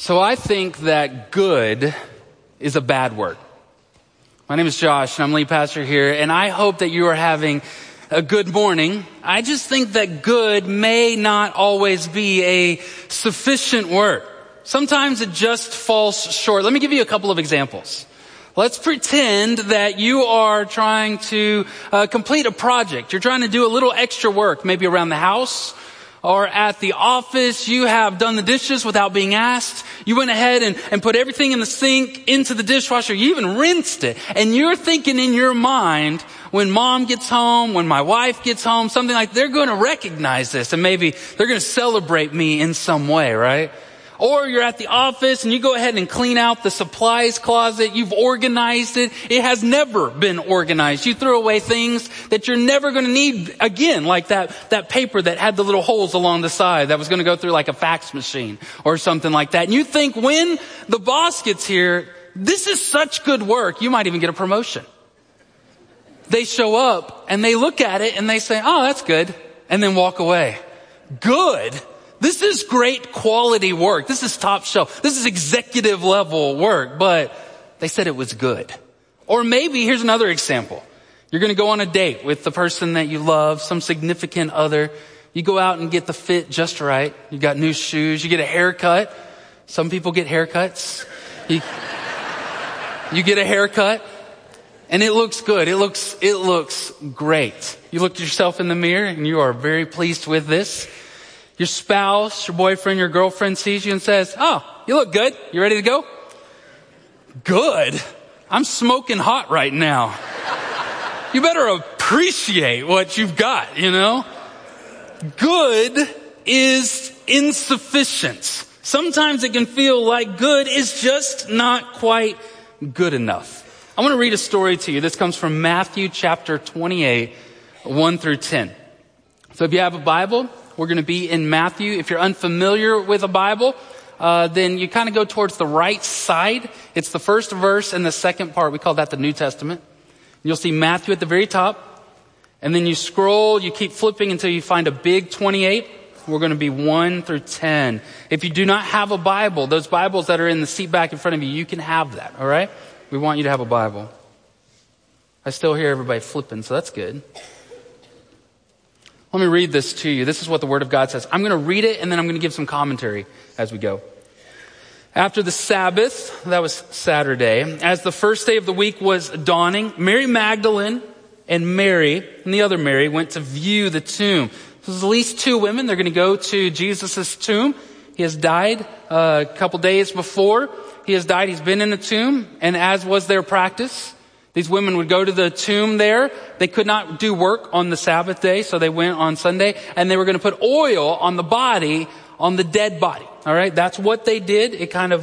So I think that good is a bad word. My name is Josh, and I'm lead pastor here, and I hope that you are having a good morning. I just think that good may not always be a sufficient word. Sometimes it just falls short. Let me give you a couple of examples. Let's pretend that you are trying to complete a project. You're trying to do a little extra work, maybe around the house or at the office. You have done the dishes without being asked. You went ahead and put everything in the sink, into the dishwasher. You even rinsed it. And you're thinking in your mind, when mom gets home, when my wife gets home, something like, they're going to recognize this and maybe they're going to celebrate me in some way, right? Or you're at the office and you go ahead and clean out the supplies closet. You've organized it. It has never been organized. You threw away things that you're never going to need again, like that paper that had the little holes along the side that was going to go through like a fax machine or something like that. And you think when the boss gets here, this is such good work, you might even get a promotion. They show up and they look at it and they say, oh, that's good, and then walk away. Good. This is great quality work. This is top shelf. This is executive level work, but they said it was good. Or maybe, here's another example. You're going to go on a date with the person that you love, some significant other. You go out and get the fit just right. You got new shoes. You get a haircut. Some people get haircuts. You get a haircut and it looks good. It looks great. You look at yourself in the mirror and you are very pleased with this. Your spouse, your boyfriend, your girlfriend sees you and says, oh, you look good. You ready to go? Good. I'm smoking hot right now. You better appreciate what you've got, you know? Good is insufficient. Sometimes it can feel like good is just not quite good enough. I want to read a story to you. This comes from Matthew chapter 28, 1 through 10. So if you have a Bible, we're going to be in Matthew. If you're unfamiliar with a Bible, then you kind of go towards the right side. It's the first verse and the second part. We call that the New Testament. You'll see Matthew at the very top. And then you scroll, you keep flipping until you find a big 28. We're going to be 1 through 10. If you do not have a Bible, those Bibles that are in the seat back in front of you, you can have that, all right? We want you to have a Bible. I still hear everybody flipping, so that's good. Let me read this to you. This is what the Word of God says. I'm going to read it and then I'm going to give some commentary as we go. After the Sabbath, that was Saturday, as the first day of the week was dawning, Mary Magdalene and Mary and the other Mary went to view the tomb. So there's at least two women. They're going to go to Jesus' tomb. He has died a couple days before. He has died. He's been in the tomb. And as was their practice, these women would go to the tomb there. They could not do work on the Sabbath day, so they went on Sunday, and they were going to put oil on the body, on the dead body. All right, that's what they did. It kind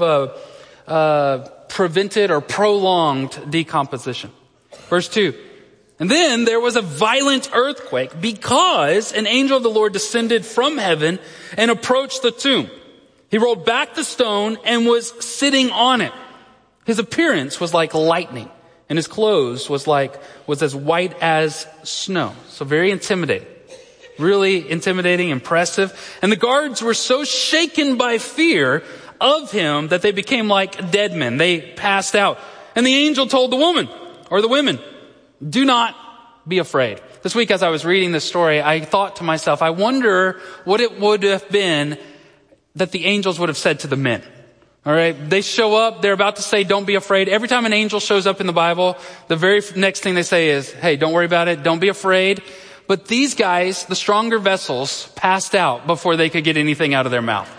of prevented or prolonged decomposition. Verse 2. And then there was a violent earthquake because an angel of the Lord descended from heaven and approached the tomb. He rolled back the stone and was sitting on it. His appearance was like lightning, and his clothes was as white as snow. So very intimidating. Really intimidating, impressive. And the guards were so shaken by fear of him that they became like dead men. They passed out. And the angel told the women, do not be afraid. This week as I was reading this story, I thought to myself, I wonder what it would have been that the angels would have said to the men. All right, they show up, they're about to say, don't be afraid. Every time an angel shows up in the Bible, the very next thing they say is, hey, don't worry about it, don't be afraid. But these guys, the stronger vessels, passed out before they could get anything out of their mouth.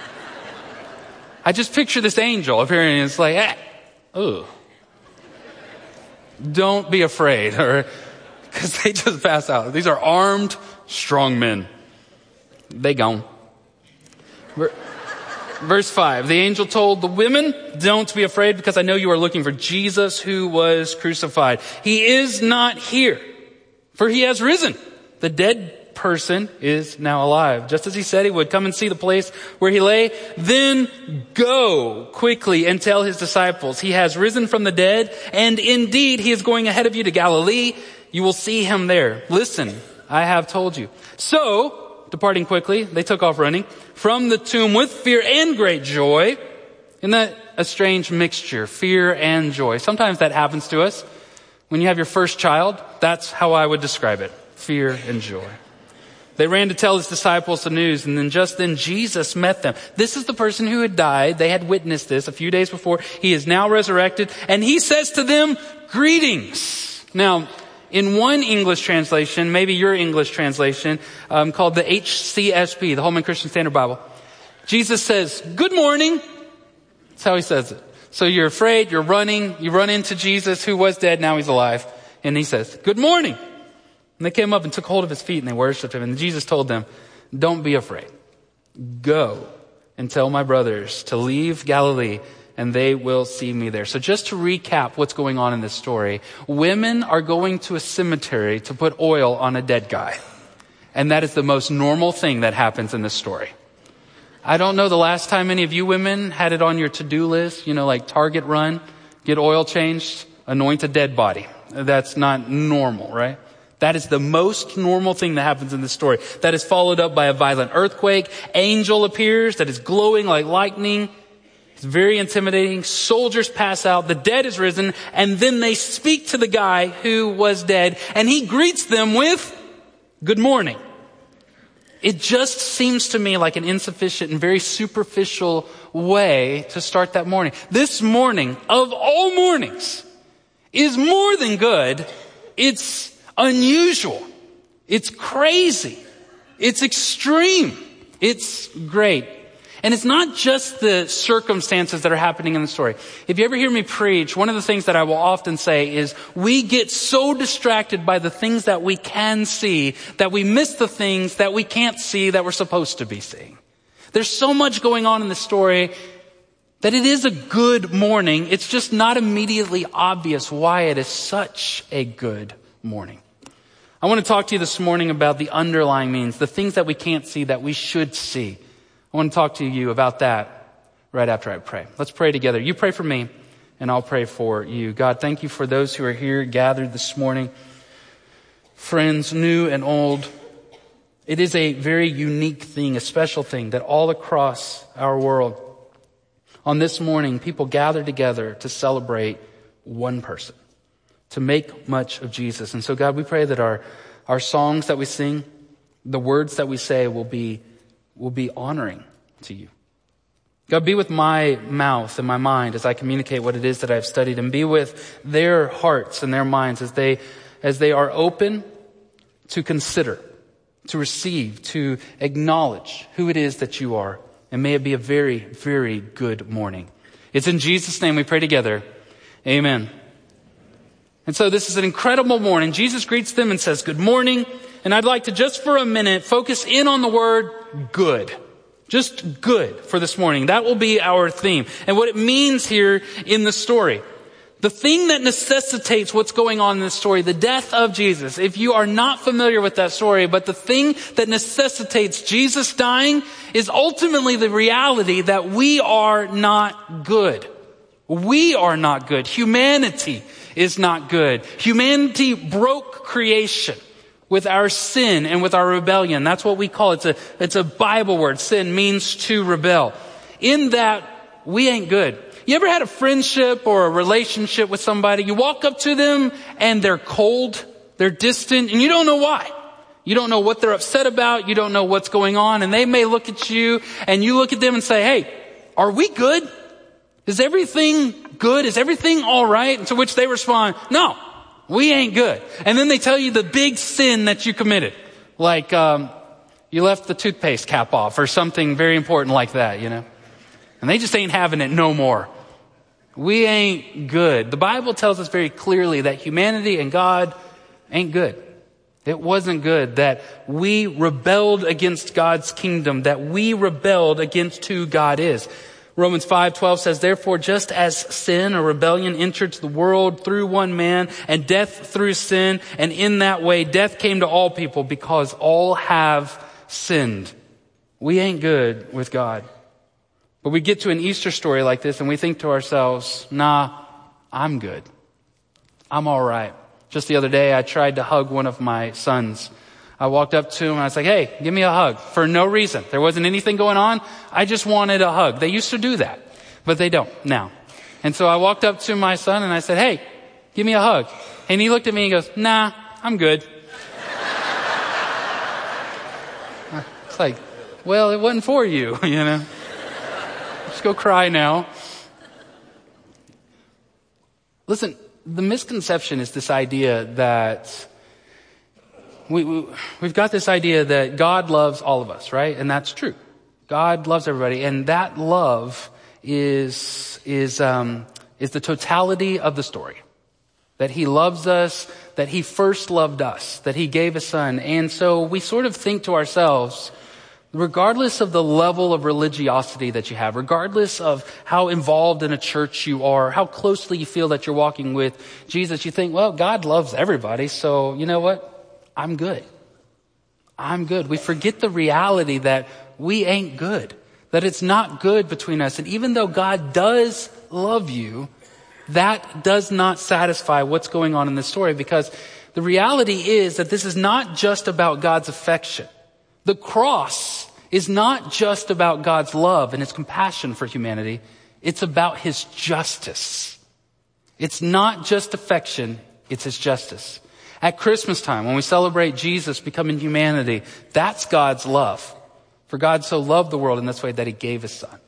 I just picture this angel appearing and it's like, don't be afraid, or because they just pass out. These are armed, strong men. They gone. Verse 5, the angel told the women, don't be afraid because I know you are looking for Jesus who was crucified. He is not here, for he has risen. The dead person is now alive. Just as he said he would, come and see the place where he lay. Then go quickly and tell his disciples, he has risen from the dead, and indeed he is going ahead of you to Galilee. You will see him there. Listen, I have told you. So, departing quickly, they took off running from the tomb with fear and great joy Isn't that a strange mixture, fear and joy? Sometimes that happens to us. When you have your first child, that's how I would describe it, fear and joy. They ran to tell his disciples the news, and then just then Jesus met them. This is the person who had died. They had witnessed this a few days before. He is now resurrected, and he says to them, greetings. Now, in one English translation, maybe your English translation, called the HCSB, the Holman Christian Standard Bible, Jesus says, good morning. That's how he says it. So you're afraid, you're running, you run into Jesus who was dead, now he's alive. And he says, good morning. And they came up and took hold of his feet and they worshiped him. And Jesus told them, don't be afraid. Go and tell my brothers to leave Galilee and they will see me there. So just to recap what's going on in this story, women are going to a cemetery to put oil on a dead guy. And that is the most normal thing that happens in this story. I don't know the last time any of you women had it on your to-do list, like Target run, get oil changed, anoint a dead body. That's not normal, right? That is the most normal thing that happens in this story. That is followed up by a violent earthquake. Angel appears that is glowing like lightning. It's very intimidating. Soldiers pass out. The dead is risen. And then they speak to the guy who was dead. And he greets them with, good morning. It just seems to me like an insufficient and very superficial way to start that morning. This morning, of all mornings, is more than good. It's unusual. It's crazy. It's extreme. It's great. And it's not just the circumstances that are happening in the story. If you ever hear me preach, one of the things that I will often say is we get so distracted by the things that we can see that we miss the things that we can't see that we're supposed to be seeing. There's so much going on in the story that it is a good morning. It's just not immediately obvious why it is such a good morning. I want to talk to you this morning about the underlying means, the things that we can't see that we should see. I want to talk to you about that right after I pray. Let's pray together. You pray for me, and I'll pray for you. God, thank you for those who are here gathered this morning, friends new and old. It is a very unique thing, a special thing that all across our world, on this morning, people gather together to celebrate one person, to make much of Jesus. And so, God, we pray that our songs that we sing, the words that we say will be honoring to you. God, be with my mouth and my mind as I communicate what it is that I've studied, and be with their hearts and their minds as they are open to consider, to receive, to acknowledge who it is that you are. And may it be a very, very good morning. It's in Jesus' name we pray together. Amen. And so this is an incredible morning. Jesus greets them and says, good morning. And I'd like to just for a minute focus in on the word good. Just good for this morning. That will be our theme. And what it means here in the story. The thing that necessitates what's going on in this story, the death of Jesus. If you are not familiar with that story, but the thing that necessitates Jesus dying is ultimately the reality that we are not good. We are not good. Humanity is not good. Humanity broke creation with our sin and with our rebellion. That's what we call it. It's a Bible word. Sin means to rebel. In that, we ain't good. You ever had a friendship or a relationship with somebody? You walk up to them and they're cold, they're distant, and you don't know why. You don't know what they're upset about. You don't know what's going on. And they may look at you and you look at them and say, hey, are we good? Is everything good? Is everything all right? And to which they respond, no, we ain't good. And then they tell you the big sin that you committed. Like, you left the toothpaste cap off or something very important like that, And they just ain't having it no more. We ain't good. The Bible tells us very clearly that humanity and God ain't good. It wasn't good, that we rebelled against God's kingdom, that we rebelled against who God is. Romans 5:12 says, therefore, just as sin or rebellion entered to the world through one man, and death through sin, and in that way death came to all people because all have sinned. We ain't good with God. But we get to an Easter story like this and we think to ourselves, nah, I'm good. I'm all right. Just the other day, I tried to hug one of my sons. I walked up to him and I was like, hey, give me a hug. For no reason. There wasn't anything going on. I just wanted a hug. They used to do that. but they don't now. And so I walked up to my son and I said, hey, give me a hug. And he looked at me and goes, nah, I'm good. It's like, well, it wasn't for you, you know. Just go cry now. Listen, the misconception is this idea that we've got this idea that God loves all of us, right? And that's true. God loves everybody, and that love is the totality of the story. That he loves us, that he first loved us, that he gave his son. And so we sort of think to ourselves, regardless of the level of religiosity that you have, regardless of how involved in a church you are, how closely you feel that you're walking with Jesus, you think, well, God loves everybody, so you know what? I'm good. I'm good. We forget the reality that we ain't good, that it's not good between us. And even though God does love you, that does not satisfy what's going on in this story, because the reality is that this is not just about God's affection. The cross is not just about God's love and his compassion for humanity. It's about his justice. It's not just affection, it's his justice. At Christmas time, when we celebrate Jesus becoming humanity, that's God's love. For God so loved the world in this way that he gave his son.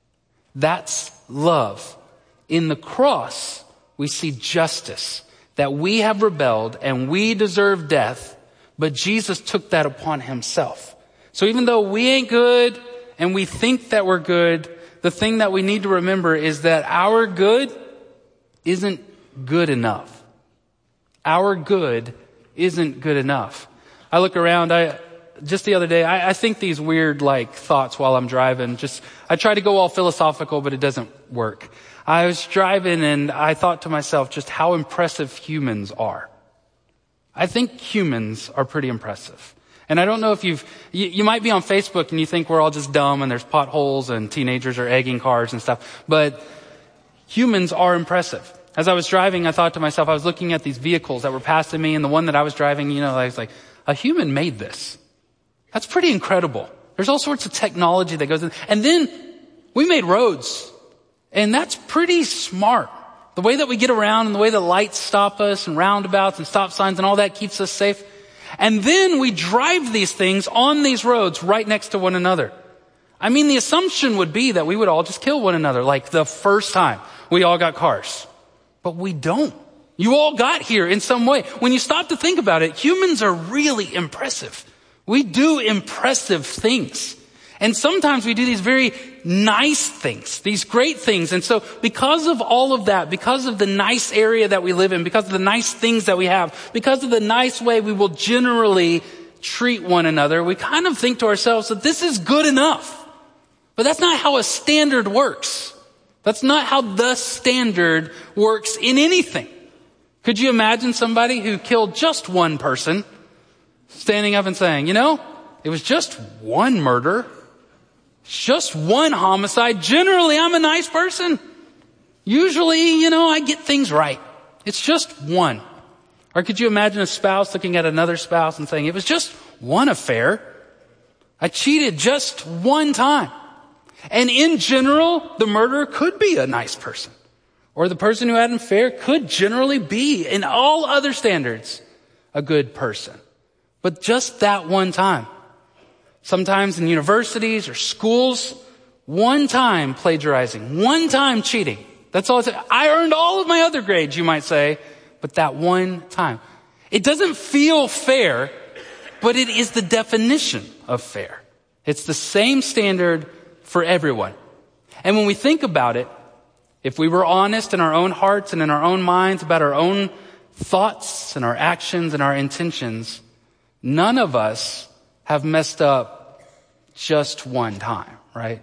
That's love. In the cross, we see justice, that we have rebelled and we deserve death, but Jesus took that upon himself. So even though we ain't good and we think that we're good, the thing that we need to remember is that our good isn't good enough. Our good isn't good enough. I look around, just the other day, I think these weird thoughts while I'm driving. I try to go all philosophical, but it doesn't work. I was driving and I thought to myself just how impressive humans are. I think humans are pretty impressive. And I don't know if you might be on Facebook and you think we're all just dumb and there's potholes and teenagers are egging cars and stuff, but humans are impressive. As I was driving, I thought to myself, I was looking at these vehicles that were passing me, and the one that I was driving, I was like, a human made this. That's pretty incredible. There's all sorts of technology that goes in. And then we made roads, and that's pretty smart. The way that we get around and the way that lights stop us and roundabouts and stop signs and all that keeps us safe. And then we drive these things on these roads right next to one another. I mean, the assumption would be that we would all just kill one another like the first time we all got cars. But we don't. You all got here in some way. When you stop to think about it, humans are really impressive. We do impressive things. And sometimes we do these very nice things, these great things. And so because of all of that, because of the nice area that we live in, because of the nice things that we have, because of the nice way we will generally treat one another, we kind of think to ourselves that this is good enough. But that's not how a standard works. That's not how the standard works in anything. Could you imagine somebody who killed just one person standing up and saying, it was just one murder, just one homicide. Generally, I'm a nice person. Usually, I get things right. It's just one. Or could you imagine a spouse looking at another spouse and saying, it was just one affair. I cheated just one time. And in general, the murderer could be a nice person. Or the person who had an affair could generally be, in all other standards, a good person. But just that one time. Sometimes in universities or schools, one time plagiarizing, one time cheating. That's all it's. I earned all of my other grades, you might say, but that one time. It doesn't feel fair, but it is the definition of fair. It's the same standard for everyone. And when we think about it, if we were honest in our own hearts and in our own minds about our own thoughts and our actions and our intentions, none of us have messed up just one time, right?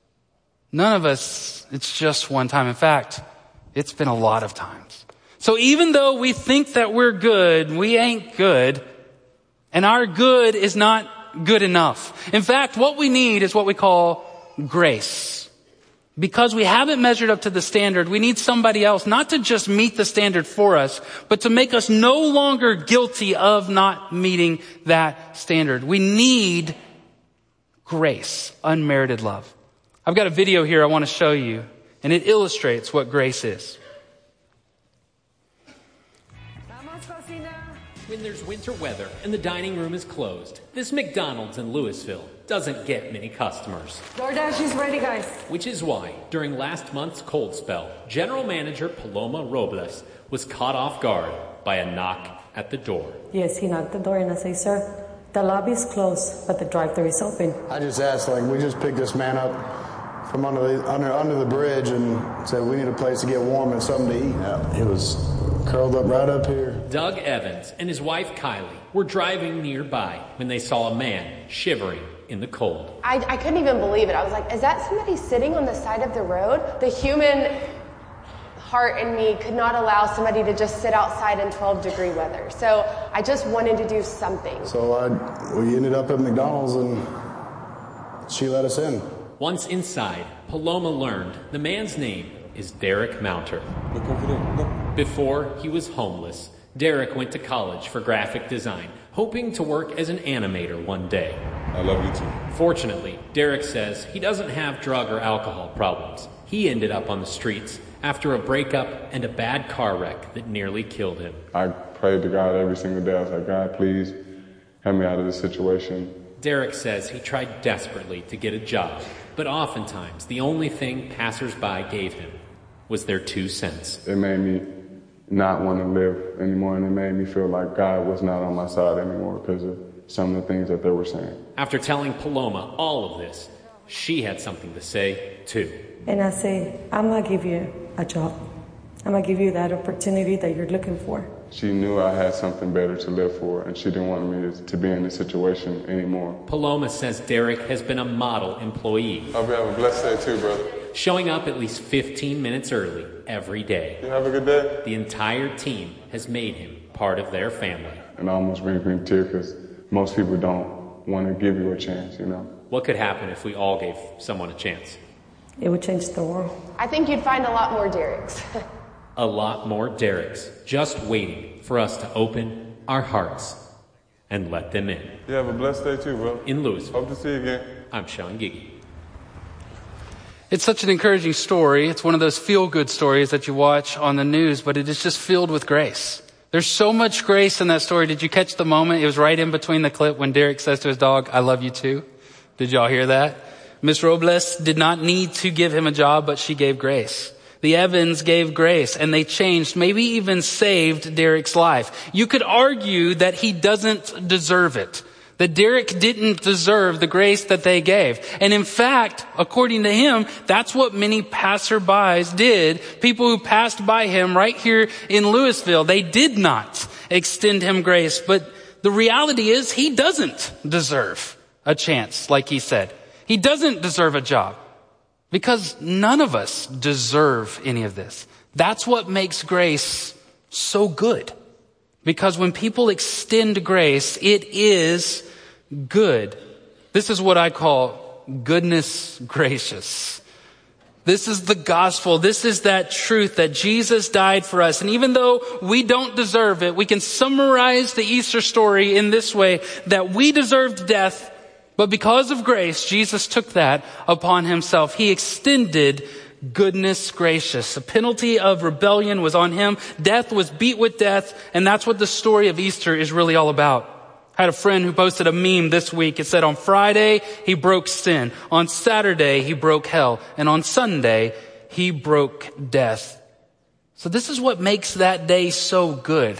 None of us, it's just one time. In fact, it's been a lot of times. So even though we think that we're good, we ain't good, and our good is not good enough. In fact, what we need is what we call grace. Because we haven't measured up to the standard, we need somebody else not to just meet the standard for us, but to make us no longer guilty of not meeting that standard. We need grace, unmerited love. I've got a video here I want to show you. And it illustrates what grace is. When there's winter weather and the dining room is closed, this McDonald's in Louisville doesn't get many customers. DoorDash is ready, guys. Which is why, during last month's cold spell, General Manager Paloma Robles was caught off guard by a knock at the door. Yes, he knocked the door and I say, sir, the lobby is closed, but the drive-thru is open. I just asked, we just picked this man up from under the bridge and said we need a place to get warm and something to eat. Yeah, he was curled up right up here. Doug Evans and his wife Kylie were driving nearby when they saw a man shivering in the cold. I couldn't even believe it. I was like, is that somebody sitting on the side of the road? The human heart in me could not allow somebody to just sit outside in 12-degree weather. So I just wanted to do something. So we ended up at McDonald's and she let us in. Once inside, Paloma learned the man's name is Derek Mounter. Before he was homeless, Derek went to college for graphic design, hoping to work as an animator one day. I love you too. Fortunately, Derek says he doesn't have drug or alcohol problems. He ended up on the streets after a breakup and a bad car wreck that nearly killed him. I prayed to God every single day. I was like, God, please help me out of this situation. Derek says he tried desperately to get a job, but oftentimes the only thing passersby gave him was their 2 cents. It made me not want to live anymore, and it made me feel like God was not on my side anymore because of some of the things that they were saying. After telling Paloma all of this, she had something to say too. And I say, I'm going to give you a job. I'm going to give you that opportunity that you're looking for. She knew I had something better to live for, and she didn't want me to be in this situation anymore. Paloma says Derek has been a model employee. Hope you have a blessed day too, brother. Showing up at least 15 minutes early every day. You have a good day. The entire team has made him part of their family. It almost brings me to tears because most people don't want to give you a chance, you know. What could happen if we all gave someone a chance? It would change the world. I think you'd find a lot more Dereks. A lot more Dereks just waiting for us to open our hearts and let them in. You have a blessed day too, bro. In Louisville. Hope to see you again. I'm Sean Giggy. It's such an encouraging story. It's one of those feel-good stories that you watch on the news, but it is just filled with grace. There's so much grace in that story. Did you catch the moment? It was right in between the clip when Derek says to his dog, I love you too. Did y'all hear that? Miss Robles did not need to give him a job, but she gave grace. The Evans gave grace, and they changed, maybe even saved Derek's life. You could argue that he doesn't deserve it, that Derek didn't deserve the grace that they gave. And in fact, according to him, that's what many passerbys did. People who passed by him right here in Louisville, they did not extend him grace. But the reality is he doesn't deserve a chance, like he said. He doesn't deserve a job. Because none of us deserve any of this. That's what makes grace so good. Because when people extend grace, it is good. This is what I call goodness gracious. This is the gospel. This is that truth that Jesus died for us. And even though we don't deserve it, we can summarize the Easter story in this way, that we deserved death, but because of grace, Jesus took that upon himself. He extended goodness gracious. The penalty of rebellion was on him. Death was beat with death. And that's what the story of Easter is really all about. I had a friend who posted a meme this week. It said, on Friday, he broke sin. On Saturday, he broke hell. And on Sunday, he broke death. So this is what makes that day so good.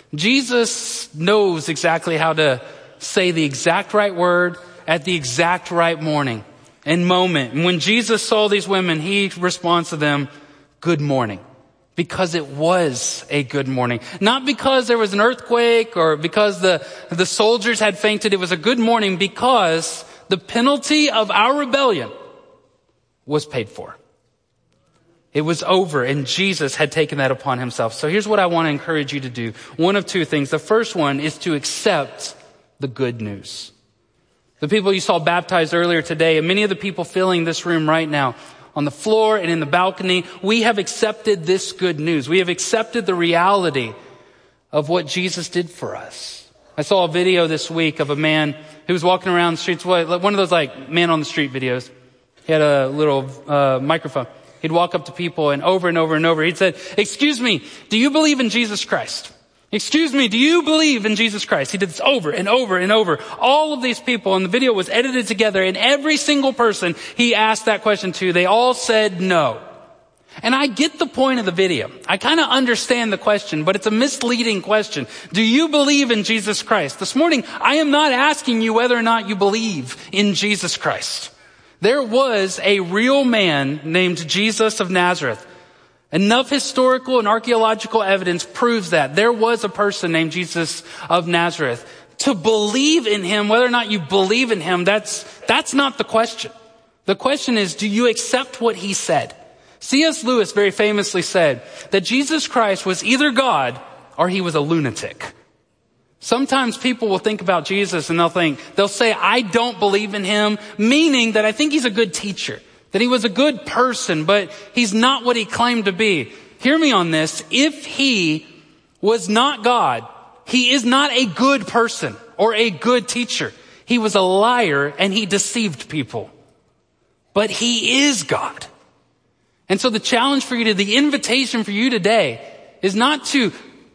Jesus knows exactly how to say the exact right word at the exact right morning and moment. And when Jesus saw these women, he responds to them, good morning. Because it was a good morning. Not because there was an earthquake or because the soldiers had fainted. It was a good morning because the penalty of our rebellion was paid for. It was over, and Jesus had taken that upon himself. So here's what I want to encourage you to do. One of two things. The first one is to accept the good news. The people you saw baptized earlier today, and many of the people filling this room right now, on the floor and in the balcony, we have accepted this good news. We have accepted the reality of what Jesus did for us. I saw a video this week of a man who was walking around the streets, one of those like man on the street videos. He had a little microphone. He'd walk up to people and over and over and over, he'd say, excuse me, do you believe in Jesus Christ? Excuse me, do you believe in Jesus Christ? He did this over and over and over. All of these people, and the video was edited together, and every single person he asked that question to, they all said no. And I get the point of the video. I kind of understand the question, but it's a misleading question. Do you believe in Jesus Christ? This morning, I am not asking you whether or not you believe in Jesus Christ. There was a real man named Jesus of Nazareth. Enough historical and archaeological evidence proves that there was a person named Jesus of Nazareth. To believe in him, whether or not you believe in him, that's not the question. The question is, do you accept what he said? C.S. Lewis very famously said that Jesus Christ was either God or he was a lunatic. Sometimes people will think about Jesus and they'll say, I don't believe in him, meaning that I think he's a good teacher, that he was a good person, but he's not what he claimed to be. Hear me on this. If he was not God, he is not a good person or a good teacher. He was a liar and he deceived people. But he is God. And so the challenge for you the invitation for you today is not to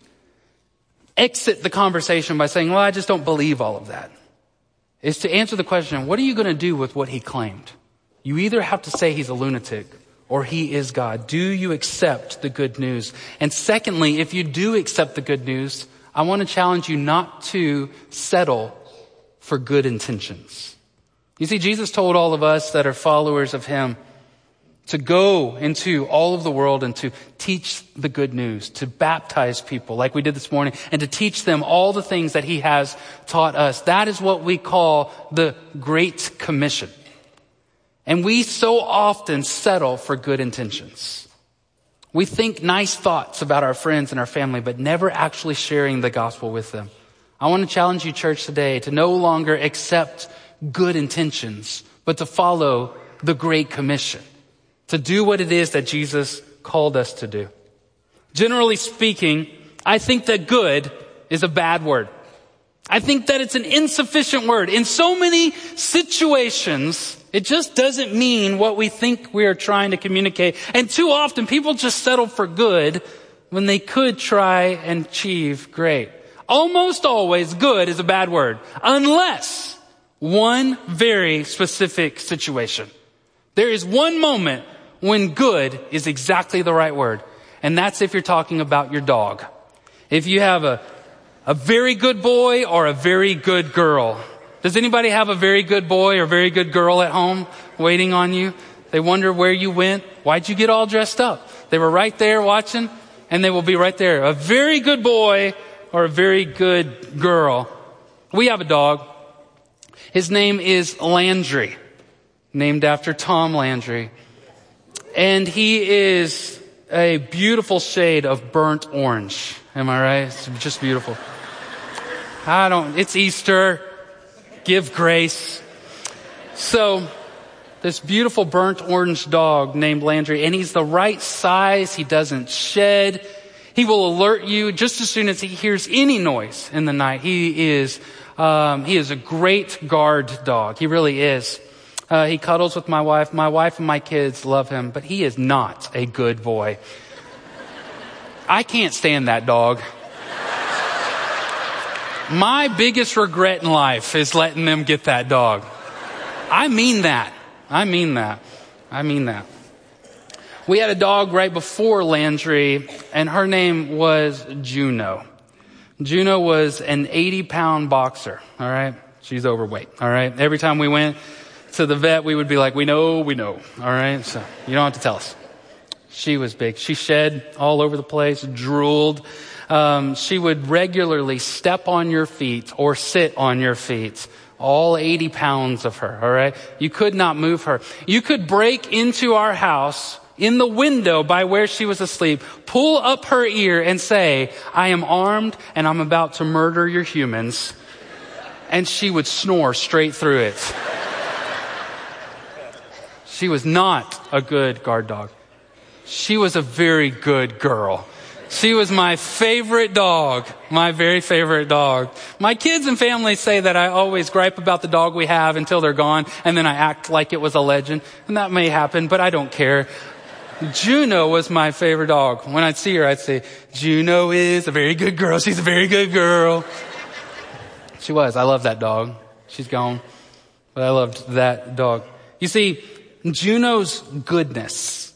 exit the conversation by saying, well, I just don't believe all of that. It's to answer the question, what are you going to do with what he claimed? You either have to say he's a lunatic or he is God. Do you accept the good news? And secondly, if you do accept the good news, I want to challenge you not to settle for good intentions. You see, Jesus told all of us that are followers of him to go into all of the world and to teach the good news, to baptize people like we did this morning, and to teach them all the things that he has taught us. That is what we call the Great Commission. And we so often settle for good intentions. We think nice thoughts about our friends and our family, but never actually sharing the gospel with them. I want to challenge you, church, today to no longer accept good intentions, but to follow the Great Commission. To do what it is that Jesus called us to do. Generally speaking, I think that good is a bad word. I think that it's an insufficient word. In so many situations, it just doesn't mean what we think we are trying to communicate. And too often, people just settle for good when they could try and achieve great. Almost always, good is a bad word, unless one very specific situation. There is one moment when good is exactly the right word. And that's if you're talking about your dog. If you have a very good boy or a very good girl. Does anybody have a very good boy or very good girl at home waiting on you? They wonder where you went. Why'd you get all dressed up? They were right there watching, and they will be right there. A very good boy or a very good girl. We have a dog. His name is Landry, named after Tom Landry. And he is a beautiful shade of burnt orange. Am I right? It's just beautiful. It's Easter. Give grace. So, this beautiful burnt orange dog named Landry, and he's the right size. He doesn't shed. He will alert you just as soon as he hears any noise in the night. He is a great guard dog. He really is. He cuddles with my wife. My wife and my kids love him, but he is not a good boy. I can't stand that dog. My biggest regret in life is letting them get that dog. I mean that. We had a dog right before Landry, and her name was Juno. Juno was an 80-pound boxer, all right? She's overweight, all right? Every time we went to the vet, we would be like, we know, all right? So you don't have to tell us. She was big. She shed all over the place, drooled. She would regularly step on your feet or sit on your feet. All 80 pounds of her, all right? You could not move her. You could break into our house in the window by where she was asleep, pull up her ear and say, I am armed and I'm about to murder your humans. And she would snore straight through it. She was not a good guard dog. She was a very good girl. She was my favorite dog, my very favorite dog. My kids and family say that I always gripe about the dog we have until they're gone, and then I act like it was a legend. And that may happen, but I don't care. Juno was my favorite dog. When I'd see her, I'd say, Juno is a very good girl. She's a very good girl. She was. I love that dog. She's gone. But I loved that dog. You see, Juno's goodness,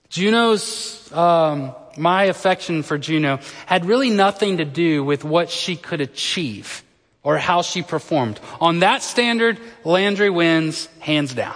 my affection for Juno had really nothing to do with what she could achieve or how she performed. On that standard, Landry wins hands down.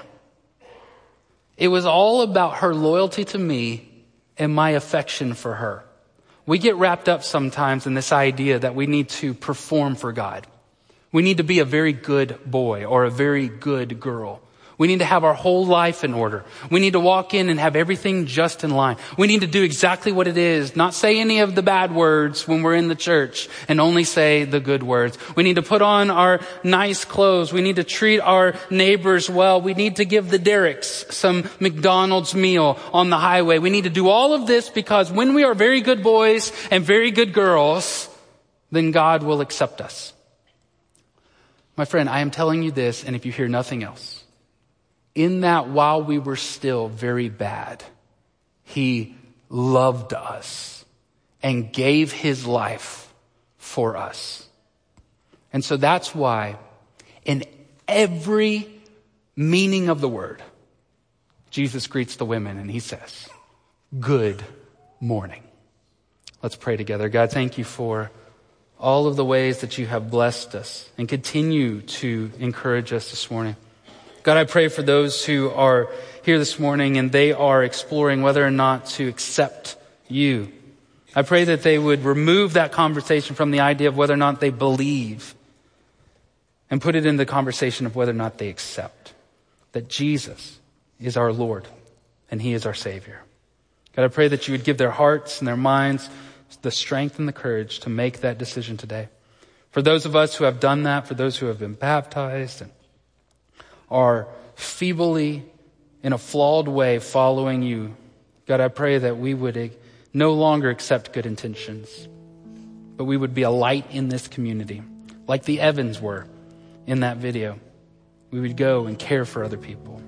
It was all about her loyalty to me and my affection for her. We get wrapped up sometimes in this idea that we need to perform for God. We need to be a very good boy or a very good girl. We need to have our whole life in order. We need to walk in and have everything just in line. We need to do exactly what it is, not say any of the bad words when we're in the church and only say the good words. We need to put on our nice clothes. We need to treat our neighbors well. We need to give the Derricks some McDonald's meal on the highway. We need to do all of this because when we are very good boys and very good girls, then God will accept us. My friend, I am telling you this, and if you hear nothing else, in that while we were still very bad, he loved us and gave his life for us. And so that's why in every meaning of the word, Jesus greets the women and he says, good morning. Let's pray together. God, thank you for all of the ways that you have blessed us and continue to encourage us this morning. God, I pray for those who are here this morning and they are exploring whether or not to accept you. I pray that they would remove that conversation from the idea of whether or not they believe and put it in the conversation of whether or not they accept that Jesus is our Lord and he is our Savior. God, I pray that you would give their hearts and their minds the strength and the courage to make that decision today. For those of us who have done that, for those who have been baptized and are feebly, in a flawed way, following you, God, I pray that we would no longer accept good intentions, but we would be a light in this community, like the Evans were in that video. We would go and care for other people.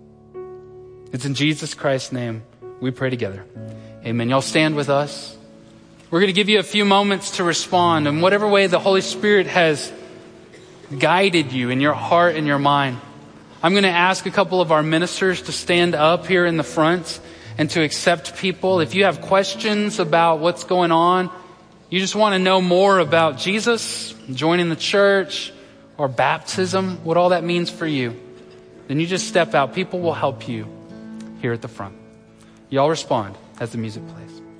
It's in Jesus Christ's name we pray together. Amen. Y'all stand with us. We're going to give you a few moments to respond in whatever way the Holy Spirit has guided you in your heart and your mind. I'm going to ask a couple of our ministers to stand up here in the front and to accept people. If you have questions about what's going on, you just want to know more about Jesus, joining the church, or baptism, what all that means for you, then you just step out. People will help you here at the front. Y'all respond as the music plays.